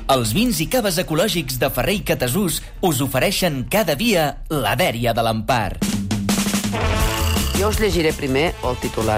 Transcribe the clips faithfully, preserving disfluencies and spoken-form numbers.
Els vins i caves ecològics de Ferrer i Catasús us ofereixen cada dia la dèria de l'Empar. Jo us llegiré primer el titular.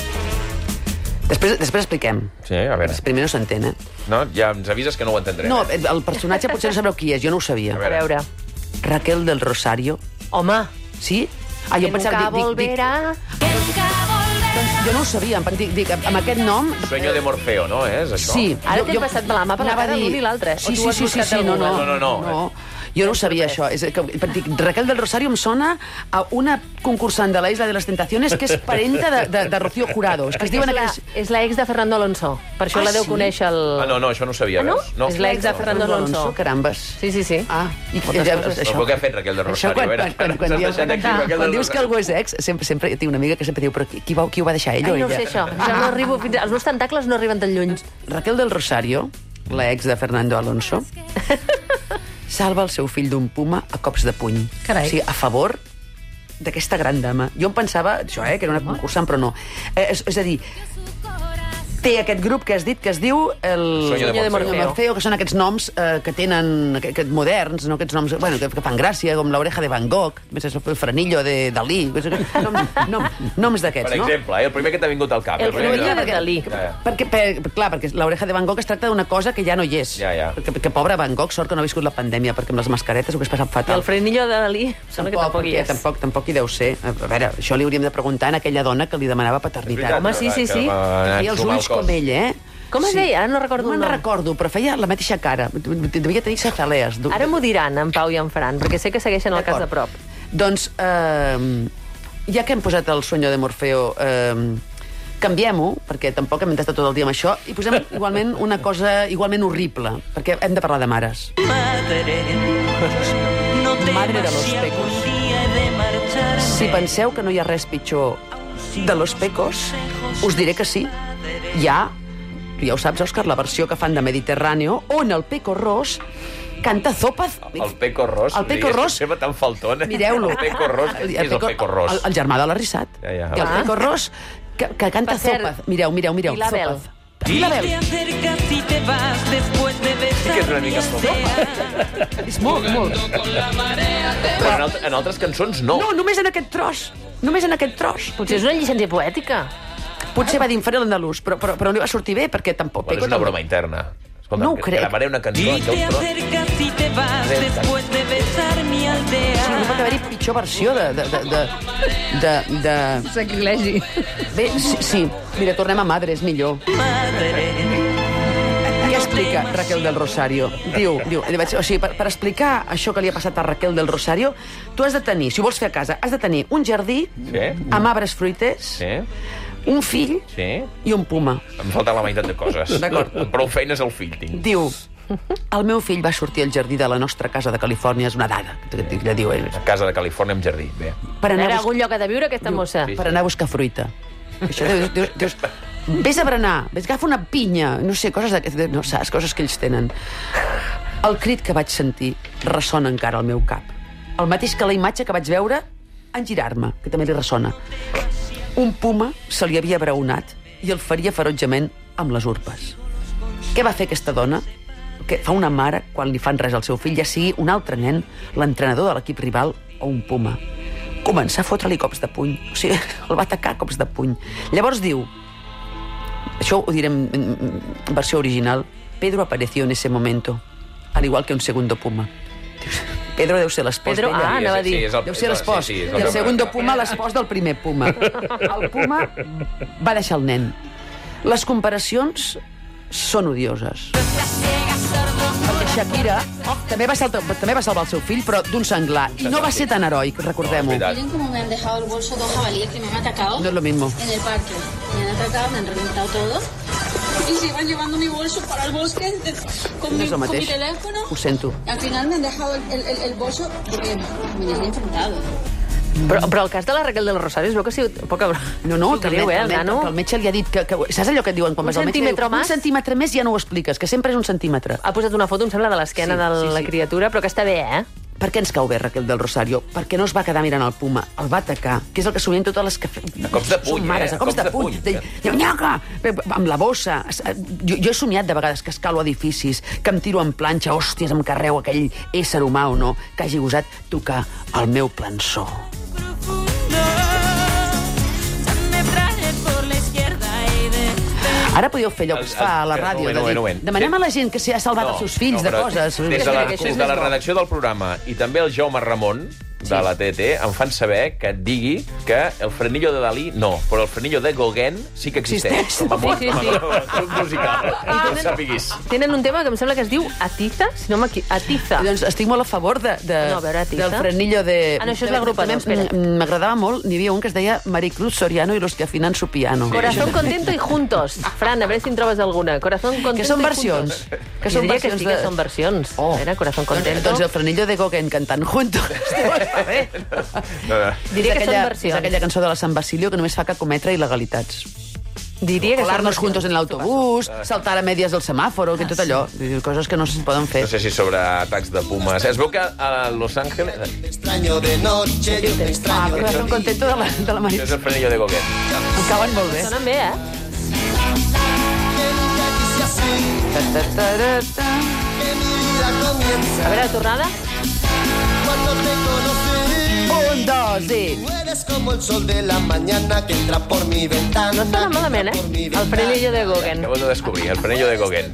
Després, després expliquem. Sí, a veure. Primer no s'entén, eh? No, ja ens avises que no ho entendrem. No, el personatge potser no sabreu qui és, jo no ho sabia. A veure. Raquel del Rosario. Home. Sí? Ah, jo pensava... Nunca volverà. Doncs jo no ho sabia, em dic, dic, amb aquest nom... Sueño de Morfeo, no? És això? Sí. Ara t'he passat per la mà per la cara l'un i l'altre. Sí, sí, sí, sí, sí, no, no, no, no, no. Jo no ho sabia, això. És que, dic, Raquel del Rosario em sona a una concursant de la Isla de les Tentaciones que és parenta de, de, de Rocío Jurado. És que es diuen és, la, aquells... és l'ex de Fernando Alonso. Per això Ah, la deu sí? conèixer el... Ah, no, no, això no ho sabia, Ah, no? veus? No. És l'ex de Fernando Alonso. Carambes. Sí, sí, sí. Ah, i Moltes ja, coses. això, Però què ha fet Raquel del això Rosario? quan, A veure, quan, quan, quan, ens has dius, deixat aquí, Raquel quan del dius que algú és ex, sempre, sempre tinc una amiga que sempre diu, però qui, va, qui ho va deixar, ell o Ai, no ho ella? sé, això. Jo no arribo fins... Els meus tentacles no arriben tan lluny. Raquel del Rosario, la ex de Fernando Alonso, salva el seu fill d'un puma a cops de puny. Carai. O sigui, a favor d'aquesta gran dama. Jo em pensava, això, eh, que era una concursant, però no. Eh, és, és a dir, té aquest grup que has dit que es diu el... Sueño de Morfeo. Morfeo, que són aquests noms eh, que tenen, que, que moderns, no aquests noms, bueno, que, que fan gràcia, com l'oreja de Van Gogh, el frenillo de Dalí, nom, nom, noms d'aquests, Per no? exemple, eh, el primer que t'ha vingut al cap. El primer frenillo que- de Dalí. Ja, ja. Perquè, per, clar, perquè l'oreja de Van Gogh es tracta d'una cosa que ja no hi és. Ja, ja. Perquè, perquè pobre Van Gogh, sort que no ha viscut la pandèmia, perquè amb les mascaretes ho hagués passat I fatal. el frenillo de Dalí sembla que tampoc hi perquè és. Tampoc, tampoc hi deu ser. A veure, això li hauríem de preguntar a aquella dona que li demanava És paternitat. veritat, Home, sí, sí, que sí. va anar Feia els sumar ulls el cos. com ell, eh? Com es deia? Ara no recordo No el me'n nom. recordo, però feia la mateixa cara. Devia tenir cefalees. Ara m'ho diran, en Pau i en Fran, perquè sé que segueixen el cas de prop. Doncs, eh, ja que hem posat el Sueño de Morfeo, eh, canviem-ho, perquè tampoc hem d'estar tot el dia amb això, i posem igualment una cosa igualment horrible, perquè hem de parlar de mares. Madre de los pecos. Si penseu que no hi ha res pitjor de los pecos, us diré que sí. Hi ha, ja ho saps, Òscar, la versió que fan de Mediterráneo, on el Peco Ros canta Zópaz. El Peco Ros. El Peco Ros. Sembla tan faltón. Mireu-lo. El Peco Ros. Qui és el Peco Ros? El, el germà de la Rissat. Ja, ja. I el Ah. Peco Ros, que, que canta Per cert, Zópaz. Mireu, mireu, mireu. i l'Abel. Zópaz. I l'Abel. Sí que és una mica faltón. És molt, molt. Però en, alt en altres cançons no. No, només en aquest tros. Només en aquest tros. Potser és una llicència poètica. Potser va dir inferior l'andalús, però, però, però no li va sortir bé, perquè tampoc... Bueno, és una broma interna. Escolta, No ho que crec. gravaré una cançó en deu tros. Sí, no pot haver-hi pitjor versió de... de, de, de, de, de... Sacrilegi. Bé, sí, sí. Mira, tornem a Madre, és millor. Què explica Raquel del Rosario? Diu, diu o sigui, per, per explicar això que li ha passat a Raquel del Rosario, tu has de tenir, si ho vols fer a casa, has de tenir un jardí Sí. amb arbres fruiters, Sí? un fill Sí? i un puma. Em falta la meitat de coses. D'acord. Amb prou feines al fill tinc. Diu, el meu fill va sortir al jardí de la nostra casa de Califòrnia, és una dada, que ella diu ell, A casa de Califòrnia amb jardí. Bé. per anar, Era a bus- algun lloc a de viure, aquesta mossa. Sí. per anar a buscar fruita. Això dius, dius, dius, vés a berenar, vés agafa una pinya, no sé, coses d'aquestes, no saps, coses que ells tenen. El crit que vaig sentir ressona encara al meu cap. El mateix que la imatge que vaig veure en girar-me, que també li ressona. Un puma se li havia braonat i el faria ferotgement amb les urpes. Què va fer aquesta dona? Què fa una mare quan li fan res al seu fill, ja sigui un altre nen, l'entrenador de l'equip rival o un puma? Començar a fotre-li cops de puny. O sigui, el va atacar a cops de puny. Llavors diu, això ho direm en versió original, Pedro apareció en ese momento, al igual que un segundo puma. Dius, Pedro deu ser l'espòs Pedro, d'ella. ah, anava a dir. és el- Deu ser és el- l'espòs. sí, sí, és I el que- segundo puma, l'espòs del primer puma. El puma va deixar el nen. Les comparacions són odioses. Perquè Shakira també va, saltar, també va salvar el seu fill, però d'un senglar. I no va ser tan heroic, recordem-ho. No, és veritat. Miren cómo me han dejado el bolso dos jabalíes que me han atacado No es lo mismo. en el parque. Me han atacado, me han reventado todo. Y se iban llevando mi bolso para el bosque de- con, No mi, és el con mi mateix. teléfono. Ho sento. Al final me han dejado el, el, el bolso porque me les he enfrentado. Però, però el cas de la Raquel del Rosario es veu que ha sigut poca broma. No, no, que el, greu, met, eh, el, el met, nano. que el metge li ha dit que, que... Saps allò que et diuen quan Un vas al metge? centímetre Diu, més? Un centímetre més ja no ho expliques, que sempre és un centímetre. Ha posat una foto, em sembla, de l'esquena Sí, de sí, la sí. criatura, però que està bé, eh? Per què ens cau bé Raquel del Rosario? Perquè no es va quedar mirant el Puma, el va atacar, que és el que somienten totes les que... A cops de puny, Són mares, eh? a cops de puny. Diu, nyaca! Amb la bossa. Jo, jo he somiat de vegades que escalo edificis, que em tiro en planxa, hòsties, em carreu aquell ésser humà o no, que hagi gosat tocar el meu plançó. Ara podíeu fer allò que es fa a la ràdio, de dir, demanem a la gent que s'ha salvat els seus fills de coses. Des de la, des de la redacció del programa i també el Jaume Ramon, de la T T, em fan saber que et digui que el frenillo de Dalí no, però el frenillo de Gauguin sí que existeix. Com a món, Sí, sí, sí. com a club musical. I No tenen- sàpiguis. Tenen un tema que em sembla que es diu Atiza, si no m'equi... Atiza. Doncs estic molt a favor de, de, No, a veure, Tiza. del frenillo de... Ah, no, això és l'agrupador, espera. Mm, M'agradava molt, n'hi havia un que es deia Maricruz Soriano i los que afinan su piano. Corazón contento y juntos. Fran, a veure si en trobes alguna. Corazón contento Que són y versions. juntos. Que Jo són diria que versions sí que de- són versions. Oh. A veure, Corazón Doncs, contento. doncs el frenillo de Gauguin cantant juntos. Bé. No, no. Diria que És aquella- són versions. És aquella cançó de la San Basilio que només fa que cometre il·legalitats. Diria que són Colarnos versions. juntos en l'autobús, saltar a medias del semàforo, que tot allò. Coses que no es poden fer. No sé si sobre atacs de pumes. Es veu que a Los Ángeles... Extraño de noche, yo te Ah, extraño però de som contento de la, de la Això Marit. és el frenillo de Gauguin. Em cauen molt bé. Sonen bé, eh? Ta, ta, ta, ta, ta. que mi vida comienza A veure, la tornada. cuando te conocí. Un, dos i... Tú eres como el sol de la mañana que entra por mi ventana. No sona malament, entra por mi eh? El ventana. frenillo de Gauguin. Acabo de descobrir, el frenillo de Gauguin.